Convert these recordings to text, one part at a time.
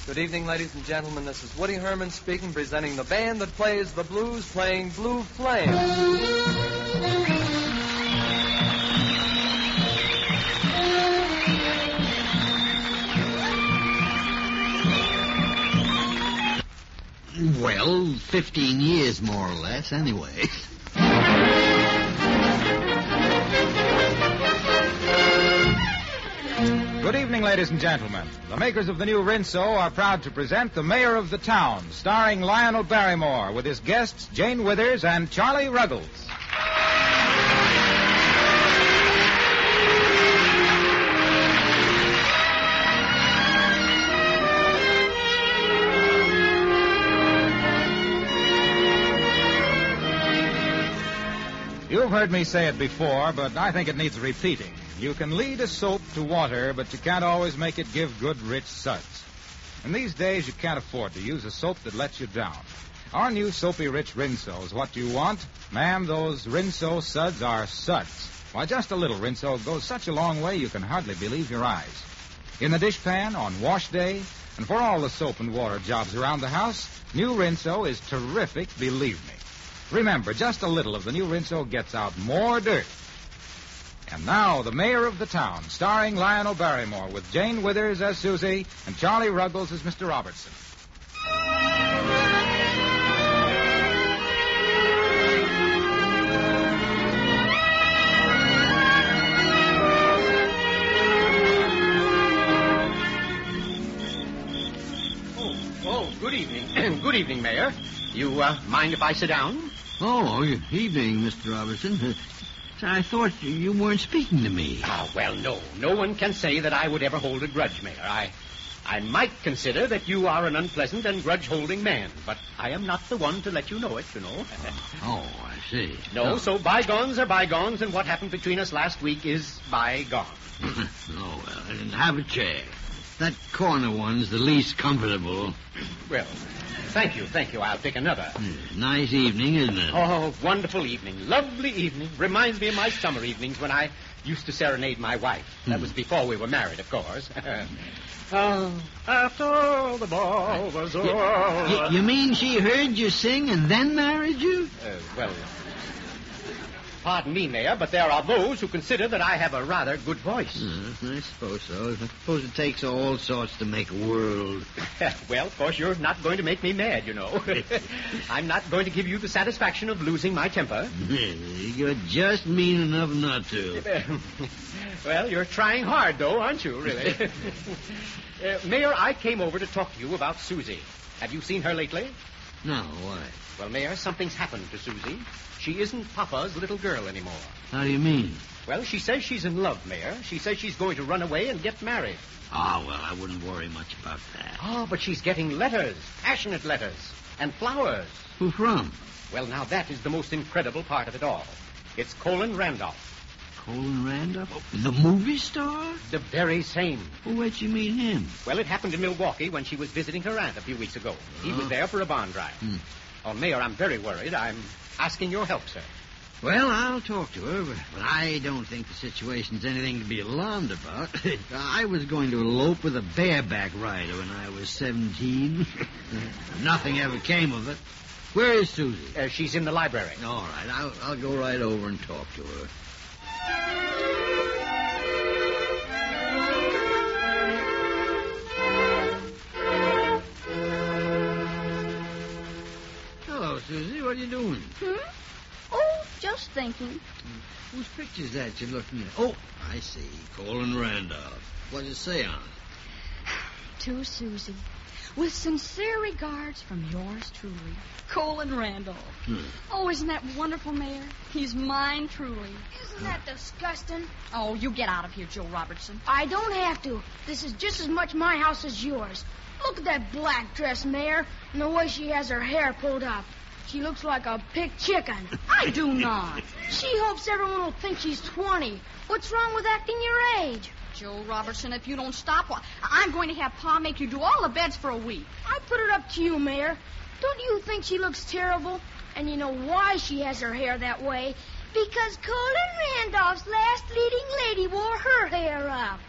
Good evening, ladies and gentlemen. This is Woody Herman speaking, presenting the band that plays the blues, playing Blue Flame. Well, 15 years, more or less, anyway. Good evening, ladies and gentlemen. The makers of the new Rinso are proud to present The Mayor of the Town, starring Lionel Barrymore, with his guests Jane Withers and Charlie Ruggles. You've heard me say it before, but I think it needs repeating. You can lead a soap to water, but you can't always make it give good, rich suds. In these days, you can't afford to use a soap that lets you down. Our new soapy rich Rinso is what you want. Ma'am, those Rinso suds are suds. Why, just a little Rinso goes such a long way you can hardly believe your eyes. In the dishpan, on wash day, and for all the soap and water jobs around the house, new Rinso is terrific, believe me. Remember, just a little of the new Rinso gets out more dirt. And now, The Mayor of the Town, starring Lionel Barrymore, with Jane Withers as Susie and Charlie Ruggles as Mr. Robertson. Oh, good evening. Good evening, Mayor. You mind if I sit down? Oh, evening, Mr. Robertson. I thought you weren't speaking to me. Oh, well, no. No one can say that I would ever hold a grudge, Mayor. I might consider that you are an unpleasant and grudge-holding man, but I am not the one to let you know it, you know. Oh, I see. No, so bygones are bygones, and what happened between us last week is bygone. Oh, well, have a chair. That corner one's the least comfortable. Well, thank you. I'll take another. Nice evening, isn't it? Oh, wonderful evening. Lovely evening. Reminds me of my summer evenings when I used to serenade my wife. That was before we were married, of course. After all the ball was over. You mean she heard you sing and then married you? Well, pardon me, Mayor, but there are those who consider that I have a rather good voice. I suppose so. I suppose it takes all sorts to make a world. Well, of course, you're not going to make me mad, you know. I'm not going to give you the satisfaction of losing my temper. You're just mean enough not to. Well, you're trying hard, though, aren't you, really? Mayor, I came over to talk to you about Susie. Have you seen her lately? No, why? Well, Mayor, something's happened to Susie. She isn't Papa's little girl anymore. How do you mean? Well, she says she's in love, Mayor. She says she's going to run away and get married. Oh, well, I wouldn't worry much about that. Oh, but she's getting letters, passionate letters, and flowers. Who from? Well, now that is the most incredible part of it all. It's Colin Randolph. Colin Randolph? Oh, the movie star? The very same. Well, where'd you meet him? Well, it happened in Milwaukee when she was visiting her aunt a few weeks ago. He was there for a bond drive. Oh, Mayor, I'm very worried. I'm asking your help, sir. Well, I'll talk to her, but I don't think the situation's anything to be alarmed about. I was going to elope with a bareback rider when I was 17. Nothing ever came of it. Where is Susie? She's in the library. All right, I'll go right over and talk to her. Hello, Susie. What are you doing? Oh, just thinking. Whose picture's that you're looking at? Oh, I see. Colin Randolph. What does it say on it? To Susie. With sincere regards from yours truly, Colin Randolph. Oh, isn't that wonderful, Mayor? He's mine truly. Isn't that disgusting? Oh, you get out of here, Joe Robertson. I don't have to. This is just as much my house as yours. Look at that black dress, Mayor, and the way she has her hair pulled up. She looks like a picked chicken. I do not. She hopes everyone will think she's 20. What's wrong with acting your age? Joe Robertson, if you don't stop, I'm going to have Pa make you do all the beds for a week. I put it up to you, Mayor. Don't you think she looks terrible? And you know why she has her hair that way? Because Colin Randolph's last leading lady wore her hair up.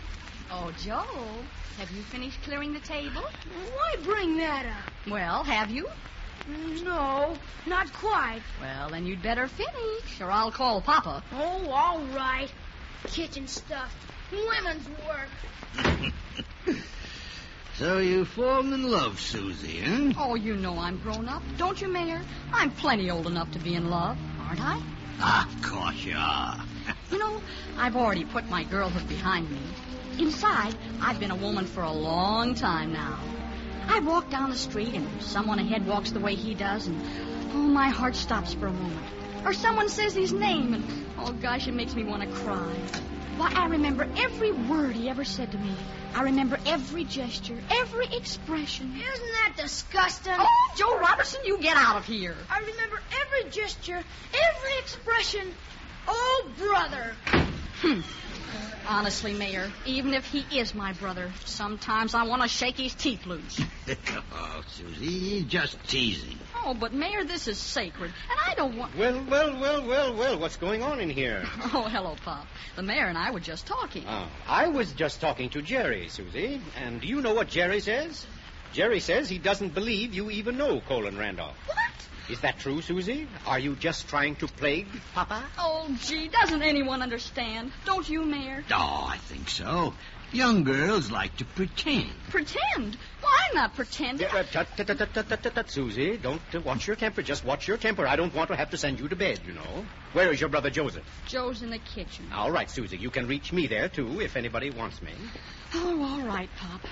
Oh, Joe, have you finished clearing the table? Why bring that up? Well, have you? No, not quite. Well, then you'd better finish, or I'll call Papa. Oh, all right. Kitchen stuff. Women's work. So you fallen in love, Susie, huh? Oh, you know I'm grown up. Don't you, Mayor? I'm plenty old enough to be in love, aren't I? Of course you are. You know, I've already put my girlhood behind me. Inside, I've been a woman for a long time now. I walk down the street and someone ahead walks the way he does, and my heart stops for a moment. Or someone says his name, and oh gosh, it makes me want to cry. Why, I remember every word he ever said to me. I remember every gesture, every expression. Isn't that disgusting? Oh, Joe Robertson, you get out of here. I remember every gesture, every expression. Oh, brother. Honestly, Mayor, even if he is my brother, sometimes I want to shake his teeth loose. Oh, Susie, you're just teasing. Oh, but Mayor, this is sacred, and I don't want... Well, what's going on in here? Oh, hello, Pop. The Mayor and I were just talking. Oh, I was just talking to Jerry, Susie. And do you know what Jerry says? Jerry says he doesn't believe you even know Colin Randolph. What? Is that true, Susie? Are you just trying to plague Papa? Oh, gee, doesn't anyone understand? Don't you, Mayor? Oh, I think so. Young girls like to pretend. Pretend? Well, I'm not pretending. Tut, Susie, don't watch your temper. Just watch your temper. I don't want to have to send you to bed, you know. Where is your brother Joseph? Joe's in the kitchen. All right, Susie, you can reach me there, too, if anybody wants me. Oh, all right, Pop.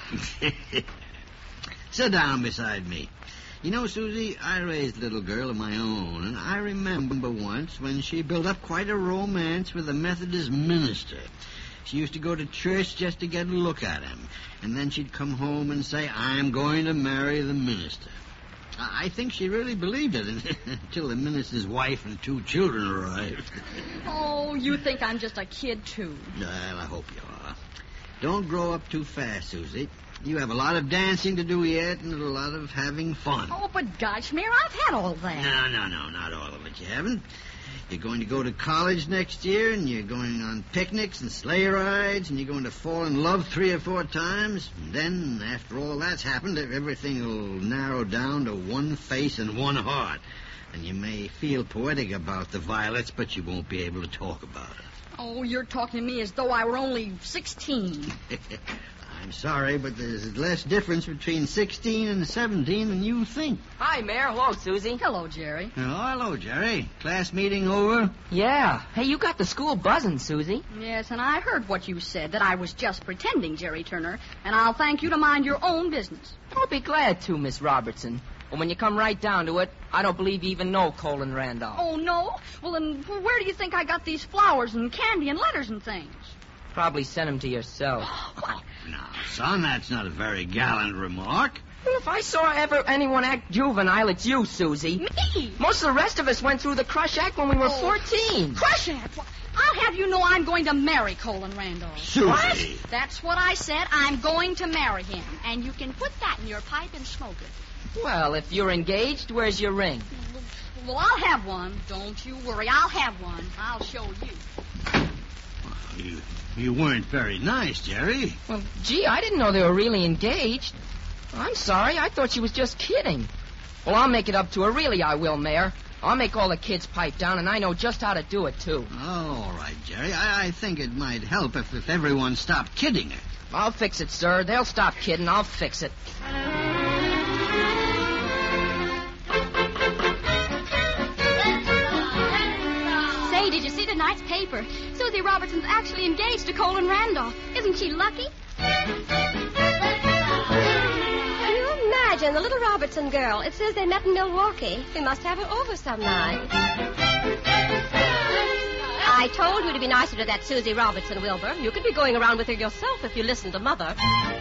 Sit down beside me. You know, Susie, I raised a little girl of my own, and I remember once when she built up quite a romance with a Methodist minister. She used to go to church just to get a look at him, and then she'd come home and say, I'm going to marry the minister. I think she really believed it until the minister's wife and 2 children arrived. Oh, you think I'm just a kid, too. Well, I hope you are. Don't grow up too fast, Susie. You have a lot of dancing to do yet and a lot of having fun. Oh, but gosh, Mayor, I've had all that. No, not all of it. You haven't. You're going to go to college next year, and you're going on picnics and sleigh rides, and you're going to fall in love 3 or 4 times. And then, after all that's happened, everything will narrow down to one face and one heart. And you may feel poetic about the violets, but you won't be able to talk about it. Oh, you're talking to me as though I were only 16. I'm sorry, but there's less difference between 16 and 17 than you think. Hi, Mayor. Hello, Susie. Hello, Jerry. Oh, hello, Jerry. Class meeting over? Yeah. Hey, you got the school buzzing, Susie. Yes, and I heard what you said, that I was just pretending, Jerry Turner, and I'll thank you to mind your own business. I'll be glad to, Miss Robertson. But when you come right down to it, I don't believe you even know Colin Randolph. Oh, no? Well, then where do you think I got these flowers and candy and letters and things? Probably sent them to yourself. Oh, now, son, that's not a very gallant remark. Well, if I saw ever anyone act juvenile, it's you, Susie. Me? Most of the rest of us went through the crush act when we were 14. Crush act? I'll have you know I'm going to marry Colin Randolph. Susie. What? That's what I said. I'm going to marry him. And you can put that in your pipe and smoke it. Well, if you're engaged, where's your ring? Well, I'll have one. Don't you worry. I'll have one. I'll show you. Well, you weren't very nice, Jerry. Well, gee, I didn't know they were really engaged. I'm sorry. I thought she was just kidding. Well, I'll make it up to her. Really, I will, Mayor. I'll make all the kids pipe down, and I know just how to do it, too. Oh, all right, Jerry. I think it might help if everyone stopped kidding her. I'll fix it, sir. They'll stop kidding. I'll fix it. Say, did you see tonight's paper? Susie Robertson's actually engaged to Colin Randolph. Isn't she lucky? Can you imagine the little Robertson girl? It says they met in Milwaukee. We must have her over some night. I told you to be nicer to that Susie Robertson, Wilbur. You could be going around with her yourself if you listened to Mother.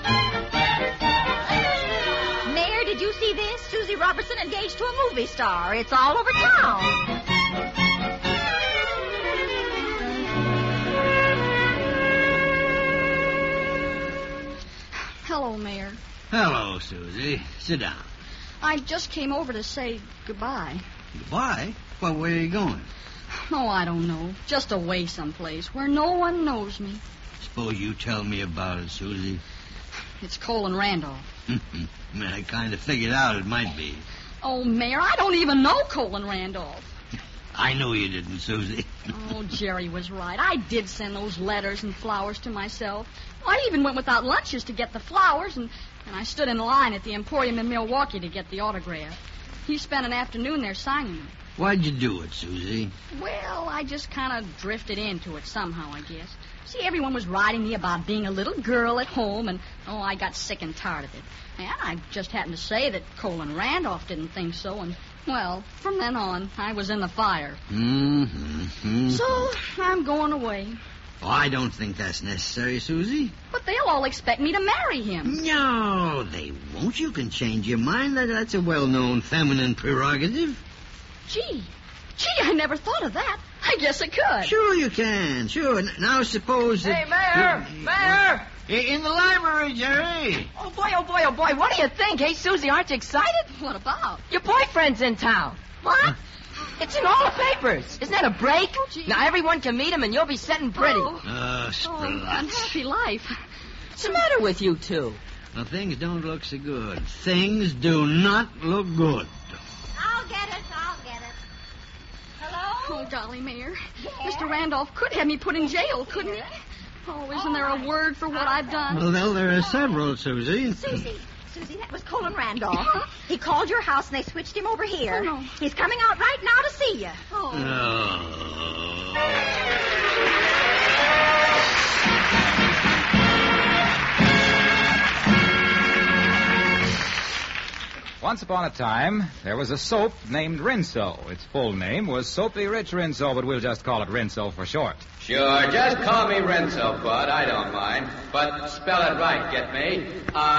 Mayor, did you see this? Susie Robertson engaged to a movie star. It's all over town. Hello, Mayor. Hello, Susie. Sit down. I just came over to say goodbye. Goodbye? Well, where are you going? Oh, I don't know. Just away someplace where no one knows me. Suppose you tell me about it, Susie. It's Colin Randolph. I kind of figured out it might be. Oh, Mayor, I don't even know Colin Randolph. I know you didn't, Susie. Oh, Jerry was right. I did send those letters and flowers to myself. I even went without lunches to get the flowers, and I stood in line at the Emporium in Milwaukee to get the autograph. He spent an afternoon there signing them. Why'd you do it, Susie? Well, I just kind of drifted into it somehow, I guess. See, everyone was writing me about being a little girl at home, and, I got sick and tired of it. And I just happened to say that Colin Randolph didn't think so, and, well, from then on, I was in the fire. So, I'm going away. Oh, I don't think that's necessary, Susie. But they'll all expect me to marry him. No, they won't. You can change your mind. That's a well-known feminine prerogative. Gee, I never thought of that. I guess I could. Sure you can. Sure. Now suppose that... Hey, Mayor! Mayor! In the library, Jerry. Oh, boy. What do you think? Hey, Susie, aren't you excited? What about? Your boyfriend's in town. What? It's in all the papers. Isn't that a break? Oh, gee. Now, everyone can meet him, and you'll be setting pretty. Spruts. Unhappy life. What's the matter with you two? Well, things don't look so good. Things do not look good. I'll get it. Hello? Oh, golly, Mayor. Yeah? Mr. Randolph could have me put in jail, couldn't he? Oh, isn't there a word for what I've done? Well, there are several, Susie. Susie, that was Colin Randolph. He called your house and they switched him over here. Oh, no. He's coming out right now to see you. Once upon a time, there was a soap named Rinso. Its full name was Soapy Rich Rinso, but we'll just call it Rinso for short. Sure, just call me Rinso, Bud. I don't mind. But spell it right, get me?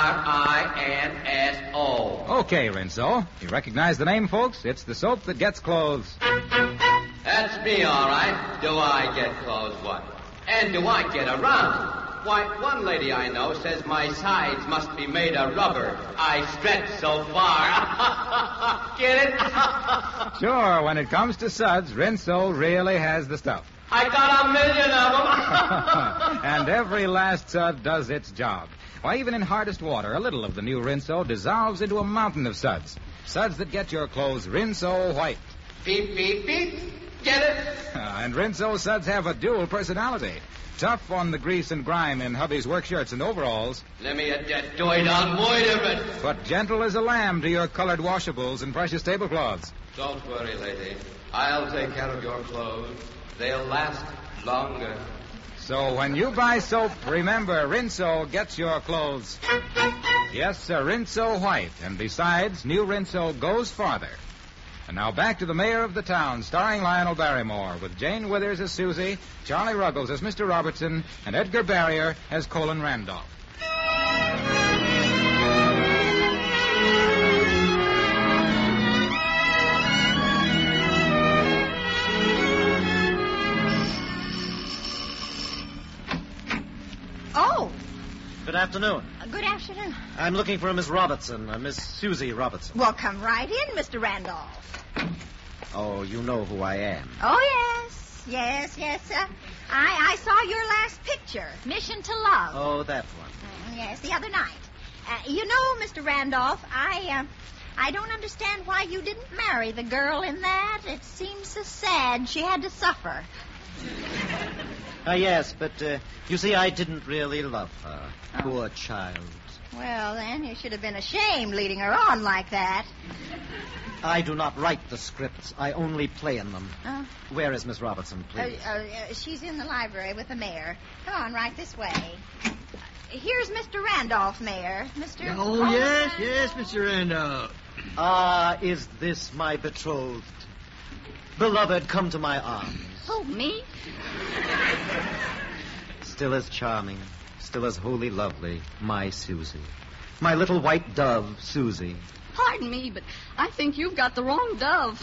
R-I-N-S-O. Okay, Rinso. You recognize the name, folks? It's the soap that gets clothes. That's me, all right. Do I get clothes, what? And do I get around? Why, one lady I know says my sides must be made of rubber. I stretch so far. Get it? Sure, when it comes to suds, Rinso really has the stuff. I got 1,000,000 of them. And every last sud does its job. Why, even in hardest water, a little of the new Rinso dissolves into a mountain of suds. Suds that get your clothes Rinso white. Beep, beep, beep. Get it? And Rinso suds have a dual personality. Tough on the grease and grime in hubby's work shirts and overalls. Let me at that doit on void of it. But gentle as a lamb to your colored washables and precious tablecloths. Don't worry, lady. I'll take care of your clothes. They'll last longer. So when you buy soap, remember, Rinso gets your clothes. Yes, sir, Rinso white. And besides, new Rinso goes farther. And now back to the mayor of the town, starring Lionel Barrymore, with Jane Withers as Susie, Charlie Ruggles as Mr. Robertson, and Edgar Barrier as Colin Randolph. Oh, Good afternoon. good afternoon. I'm looking for a Miss Robertson, Miss Susie Robertson. Well, come right in, Mr. Randolph. Oh, you know who I am. Oh, yes. I saw your last picture, Mission to Love. Oh, that one. Yes, the other night. You know, Mr. Randolph, I don't understand why you didn't marry the girl in that. It seems so sad she had to suffer. Yes, but you see, I didn't really love her. Oh. Poor child. Well, then, you should have been ashamed leading her on like that. I do not write the scripts. I only play in them. Where is Miss Robertson, please? She's in the library with the mayor. Come on, right this way. Here's Mr. Randolph, Mayor. Mr. Oh, yes, Mr. Randolph. Is this my betrothed? Beloved, come to my arms. Oh, me? Still as charming, still as wholly lovely, my Susie. My little white dove, Susie. Pardon me, but I think you've got the wrong dove.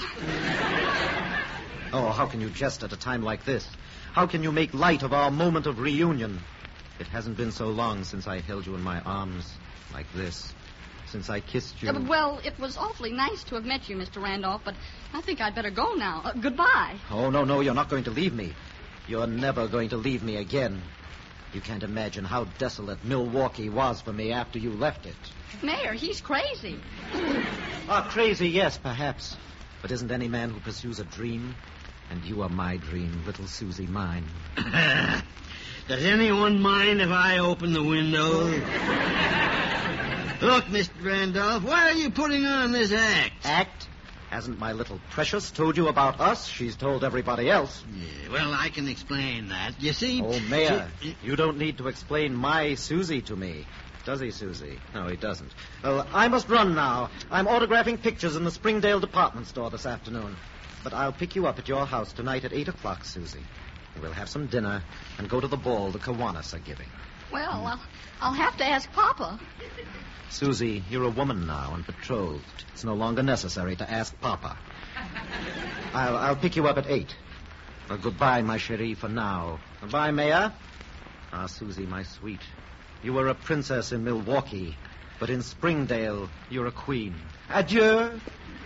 Oh, how can you jest at a time like this? How can you make light of our moment of reunion? It hasn't been so long since I held you in my arms like this, since I kissed you. Well, it was awfully nice to have met you, Mr. Randolph, but I think I'd better go now. Goodbye. Oh, no, you're not going to leave me. You're never going to leave me again. You can't imagine how desolate Milwaukee was for me after you left it. Mayor, he's crazy. Crazy, yes, perhaps. But isn't any man who pursues a dream? And you are my dream, little Susie mine. Does anyone mind if I open the window? Look, Mr. Randolph, why are you putting on this act? Act? Hasn't my little Precious told you about us? She's told everybody else. Yeah, well, I can explain that. You see... Oh, Mayor, you don't need to explain my Susie to me. Does he, Susie? No, he doesn't. Well, I must run now. I'm autographing pictures in the Springdale department store this afternoon. But I'll pick you up at your house tonight at 8 o'clock, Susie. We'll have some dinner and go to the ball the Kiwanis are giving. Well, I'll have to ask Papa. Susie, you're a woman now and betrothed. It's no longer necessary to ask Papa. I'll pick you up at 8. Well, goodbye, my cherie, for now. Goodbye, Mayor. Susie, my sweet. You were a princess in Milwaukee, but in Springdale, you're a queen. Adieu.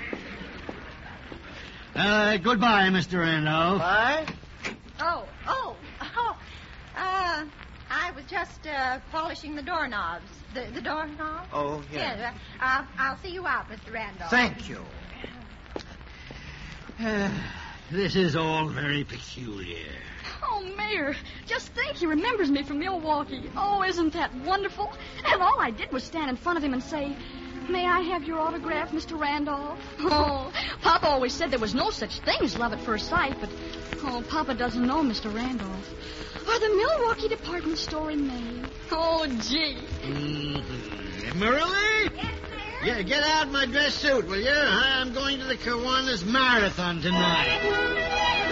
Goodbye, Mr. Randolph. Bye. I was just polishing the doorknobs. The doorknobs? Oh, yeah. Yes, I'll see you out, Mr. Randolph. Thank you. This is all very peculiar. Oh, Mayor, just think he remembers me from Milwaukee. Oh, isn't that wonderful? And all I did was stand in front of him and say, "May I have your autograph, Mr. Randolph?" Oh, Papa always said there was no such thing as love at first sight, but, Papa doesn't know Mr. Randolph. Or the Milwaukee department store in Maine. Oh, gee. Marilla? Yes, sir? Yeah, get out my dress suit, will you? I'm going to the Kiwanis Marathon tonight.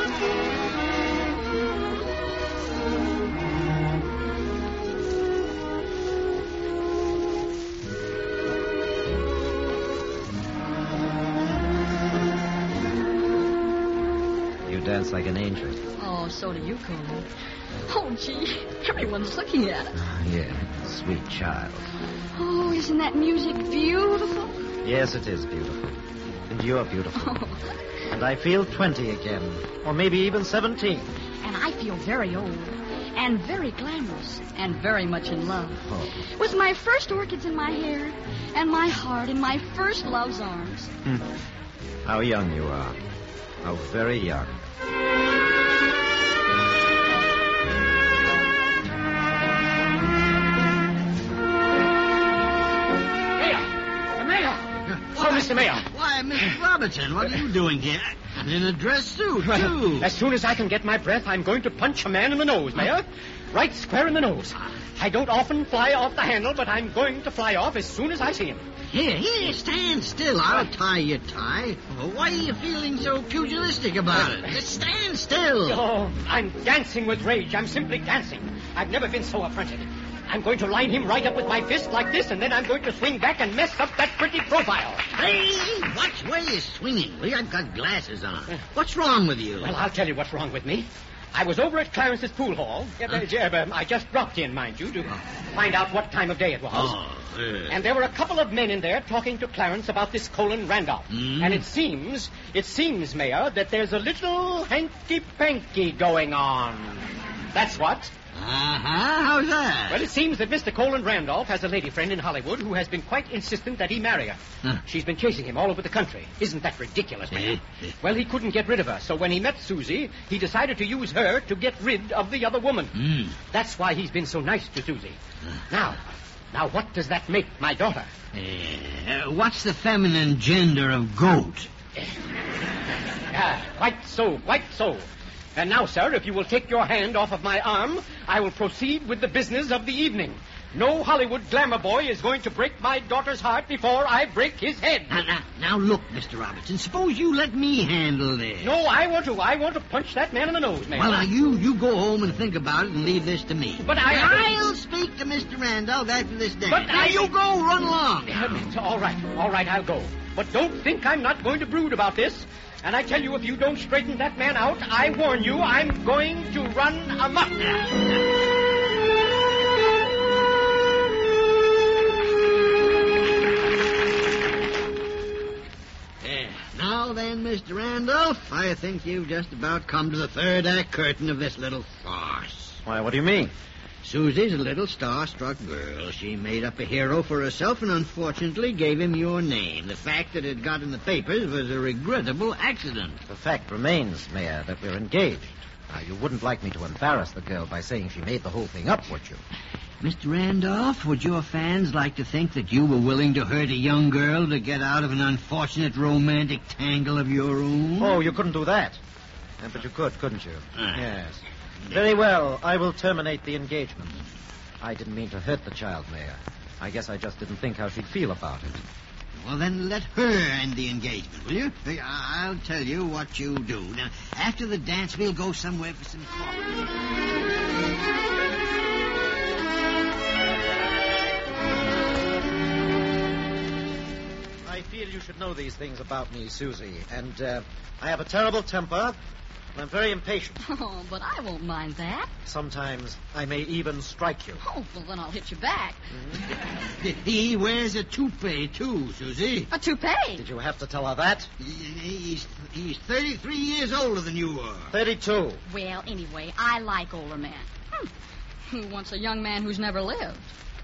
You dance like an angel. Oh, so do you, Coleman. Oh, gee, everyone's looking at us. Yeah, sweet child. Oh, isn't that music beautiful? Yes, it is beautiful. And you're beautiful. And I feel 20 again. Or maybe even 17. And I feel very old. And very glamorous. And very much in love. Oh. With my first orchids in my hair. And my heart in my first love's arms. How young you are. How very young. Oh, Mr. Mayor. Why, Mr. Robertson, what are you doing here? In a dress suit, too. As soon as I can get my breath, I'm going to punch a man in the nose, Mayor. Right square in the nose. I don't often fly off the handle, but I'm going to fly off as soon as I see him. Here, stand still. I'll tie your tie. Why are you feeling so pugilistic about it? Just stand still. Oh, I'm dancing with rage. I'm simply dancing. I've never been so affronted. I'm going to line him right up with my fist like this, and then I'm going to swing back and mess up that pretty profile. Hey, watch where you're swinging. Well, I've got glasses on. What's wrong with you? Well, I'll tell you what's wrong with me. I was over at Clarence's pool hall. I just dropped in, mind you, to find out what time of day it was. And there were a couple of men in there talking to Clarence about this Colin Randolph. And it seems, Mayor, that there's a little hanky-panky going on. That's what. How's that? Well, it seems that Mr. Colin Randolph has a lady friend in Hollywood who has been quite insistent that he marry her. She's been chasing him all over the country. Isn't that ridiculous, Mayor? Well, he couldn't get rid of her, so when he met Susie, he decided to use her to get rid of the other woman. That's why he's been so nice to Susie. Now, what does that make my daughter? What's the feminine gender of goat? Quite so. And now, sir, if you will take your hand off of my arm, I will proceed with the business of the evening. No Hollywood glamour boy is going to break my daughter's heart before I break his head. Now look, Mr. Robertson, suppose you let me handle this. No, I want to punch that man in the nose, man. Well, now, you go home and think about it and leave this to me. But I'll speak to Mr. Randolph after this dance. But now, you go, run along. All right, I'll go. But don't think I'm not going to brood about this. And I tell you, if you don't straighten that man out, I warn you, I'm going to run amok. Now then, Mr. Randolph, I think you've just about come to the third act curtain of this little farce. Why, what do you mean? Susie's a little star-struck girl. She made up a hero for herself and unfortunately gave him your name. The fact that it got in the papers was a regrettable accident. The fact remains, Mayor, that we're engaged. Now, you wouldn't like me to embarrass the girl by saying she made the whole thing up, would you? Mr. Randolph, would your fans like to think that you were willing to hurt a young girl to get out of an unfortunate romantic tangle of your own? Oh, you couldn't do that. But you could, couldn't you? Yes. Very well. I will terminate the engagement. I didn't mean to hurt the child, Mayor. I guess I just didn't think how she'd feel about it. Well, then let her end the engagement, will you? I'll tell you what you do. Now, after the dance, we'll go somewhere for some coffee. I feel you should know these things about me, Susie. And I have a terrible temper, and I'm very impatient. Oh, but I won't mind that. Sometimes I may even strike you. Oh, well, then I'll hit you back. He wears a toupee, too, Susie. A toupee? Did you have to tell her that? He's 33 years older than you are. 32. Well, anyway, I like older men. Who wants a young man who's never lived?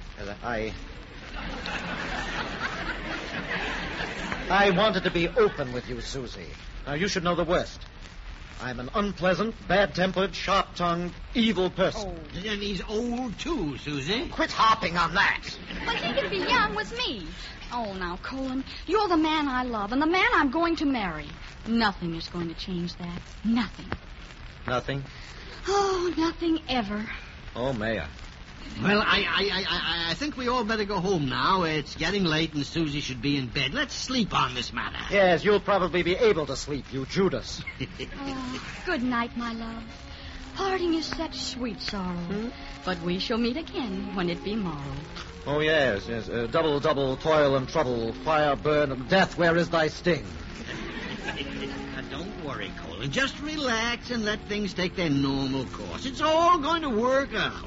I wanted to be open with you, Susie. Now, you should know the worst. I'm an unpleasant, bad-tempered, sharp-tongued, evil person. Oh, and he's old, too, Susie. Quit harping on that. But he can be young with me. Oh, now, Colin, you're the man I love and the man I'm going to marry. Nothing is going to change that. Nothing. Nothing? Oh, nothing ever. Oh, Mayor. Well, I think we all better go home now. It's getting late and Susie should be in bed. Let's sleep on this matter. Yes, you'll probably be able to sleep, you Judas. Oh, good night, my love. Parting is such sweet sorrow. But we shall meet again when it be morrow. Oh, yes. Double, double, toil and trouble, fire, burn, and death, where is thy sting? Now, don't worry, Colin. Just relax and let things take their normal course. It's all going to work out.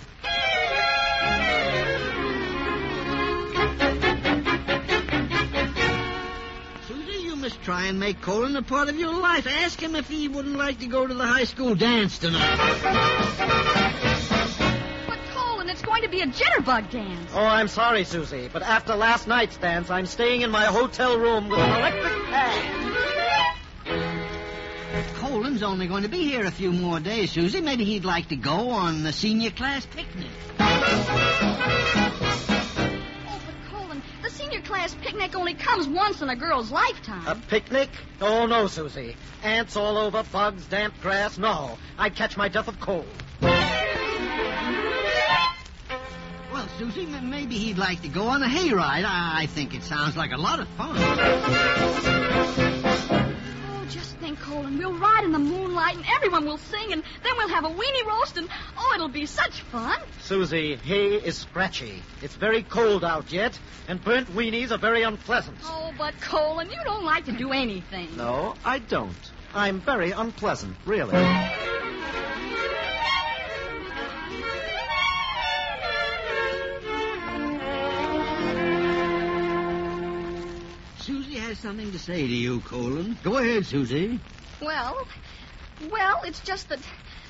Susie, you must try and make Colin a part of your life. Ask him if he wouldn't like to go to the high school dance tonight. But, Colin, it's going to be a jitterbug dance. Oh, I'm sorry, Susie, but after last night's dance, I'm staying in my hotel room with an electric fan. Colin's only going to be here a few more days, Susie. Maybe he'd like to go on the senior class picnic. Oh, but Colin, the senior class picnic only comes once in a girl's lifetime. A picnic? Oh, no, Susie. Ants all over, bugs, damp grass. No, I'd catch my death of cold. Well, Susie, maybe he'd like to go on a hayride. I think it sounds like a lot of fun. Just think, Colin, we'll ride in the moonlight and everyone will sing and then we'll have a weenie roast and, it'll be such fun. Susie, hay is scratchy. It's very cold out yet, and burnt weenies are very unpleasant. Oh, but, Colin, you don't like to do anything. No, I don't. I'm very unpleasant, really. Susie has something to say to you, Colin. Go ahead, Susie. Well, it's just that,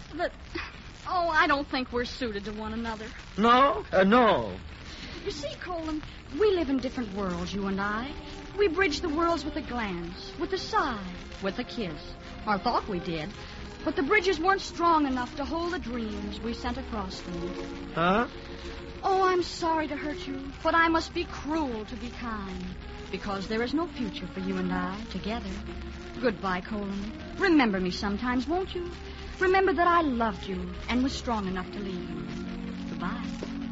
I don't think we're suited to one another. No? No. You see, Colin, we live in different worlds, you and I. We bridge the worlds with a glance, with a sigh, with a kiss. Or thought we did. But the bridges weren't strong enough to hold the dreams we sent across them. Huh? Oh, I'm sorry to hurt you, but I must be cruel to be kind. Because there is no future for you and I together. Goodbye, Colin. Remember me sometimes, won't you? Remember that I loved you and was strong enough to leave you. Goodbye.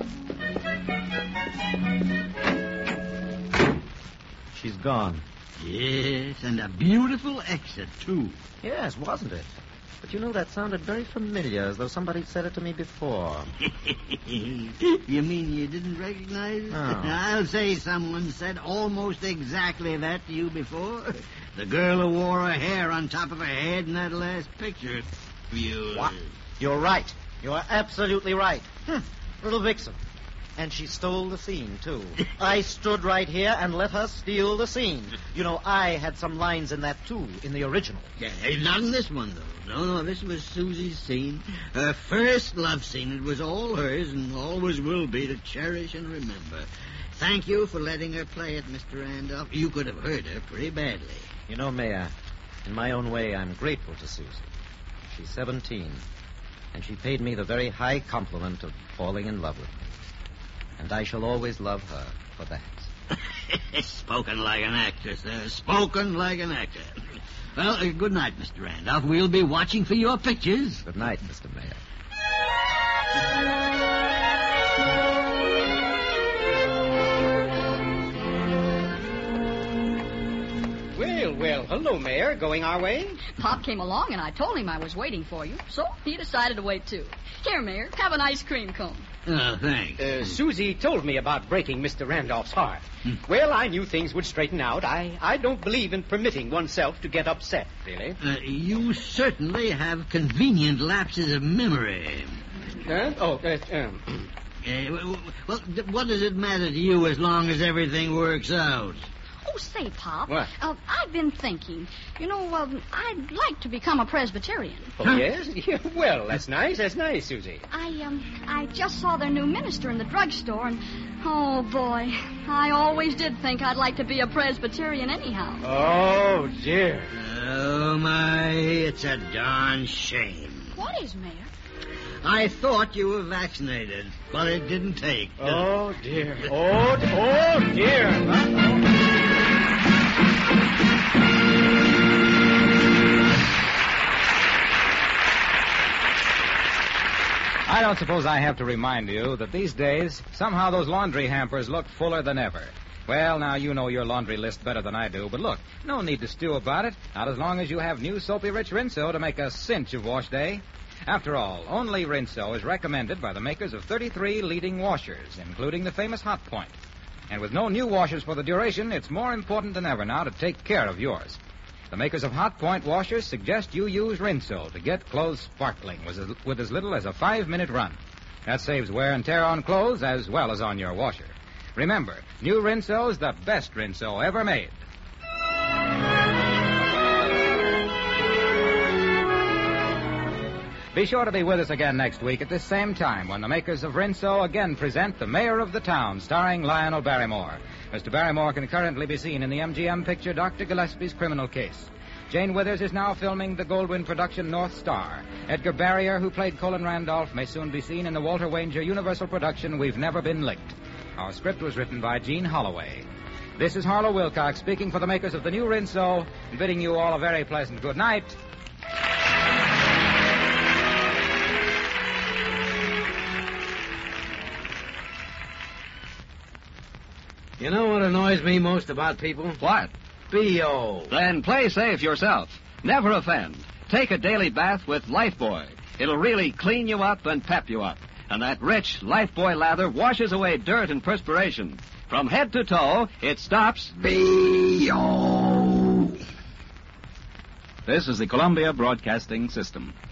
She's gone. Yes, and a beautiful exit, too. Yes, wasn't it? But you know, that sounded very familiar, as though somebody said it to me before. You mean you didn't recognize it? No. I'll say someone said almost exactly that to you before. The girl who wore her hair on top of her head in that last picture of yours. What? You're right. You're absolutely right. Little vixen. And she stole the scene, too. I stood right here and let her steal the scene. You know, I had some lines in that, too, in the original. Yeah, not in this one, though. No, this was Susie's scene. Her first love scene. It was all hers and always will be to cherish and remember. Thank you for letting her play it, Mr. Randolph. You could have hurt her pretty badly. You know, Mayor, in my own way, I'm grateful to Susie. She's 17, and she paid me the very high compliment of falling in love with me. And I shall always love her for that. Spoken like an actor, sir. Spoken like an actor. Well, good night, Mr. Randolph. We'll be watching for your pictures. Good night, Mr. Mayor. Well, hello, Mayor. Going our way? Pop came along, and I told him I was waiting for you, so he decided to wait, too. Here, Mayor, have an ice cream cone. Oh, thanks. Susie told me about breaking Mr. Randolph's heart. Well, I knew things would straighten out. I don't believe in permitting oneself to get upset, really. You certainly have convenient lapses of memory. Well, what does it matter to you as long as everything works out? Oh, say, Pop. What? I've been thinking. You know, I'd like to become a Presbyterian. Oh, yes? Yeah, well, that's nice. That's nice, Susie. I just saw their new minister in the drugstore, and, oh, boy, I always did think I'd like to be a Presbyterian anyhow. Oh, dear. Oh, my, it's a darn shame. What is, Mayor? I thought you were vaccinated, but it didn't take. Oh, dear. Oh, dear. I don't suppose I have to remind you that these days, somehow those laundry hampers look fuller than ever. Well, now, you know your laundry list better than I do, but look, no need to stew about it, not as long as you have new Soapy Rich Rinso to make a cinch of wash day. After all, only Rinso is recommended by the makers of 33 leading washers, including the famous Hot Point. And with no new washers for the duration, it's more important than ever now to take care of yours. The makers of Hot Point washers suggest you use Rinso to get clothes sparkling with as little as a 5-minute run. That saves wear and tear on clothes as well as on your washer. Remember, new Rinso's the best Rinso ever made. Be sure to be with us again next week at this same time when the makers of Rinso again present The Mayor of the Town, starring Lionel Barrymore. Mr. Barrymore can currently be seen in the MGM picture Dr. Gillespie's Criminal Case. Jane Withers is now filming the Goldwyn production North Star. Edgar Barrier, who played Colin Randolph, may soon be seen in the Walter Wanger Universal production We've Never Been Licked. Our script was written by Gene Holloway. This is Harlow Wilcox speaking for the makers of the new Rinso and bidding you all a very pleasant good night. You know what annoys me most about people? What? B.O. Then play safe yourself. Never offend. Take a daily bath with Lifebuoy. It'll really clean you up and pep you up. And that rich Lifebuoy lather washes away dirt and perspiration. From head to toe, it stops B.O. This is the Columbia Broadcasting System.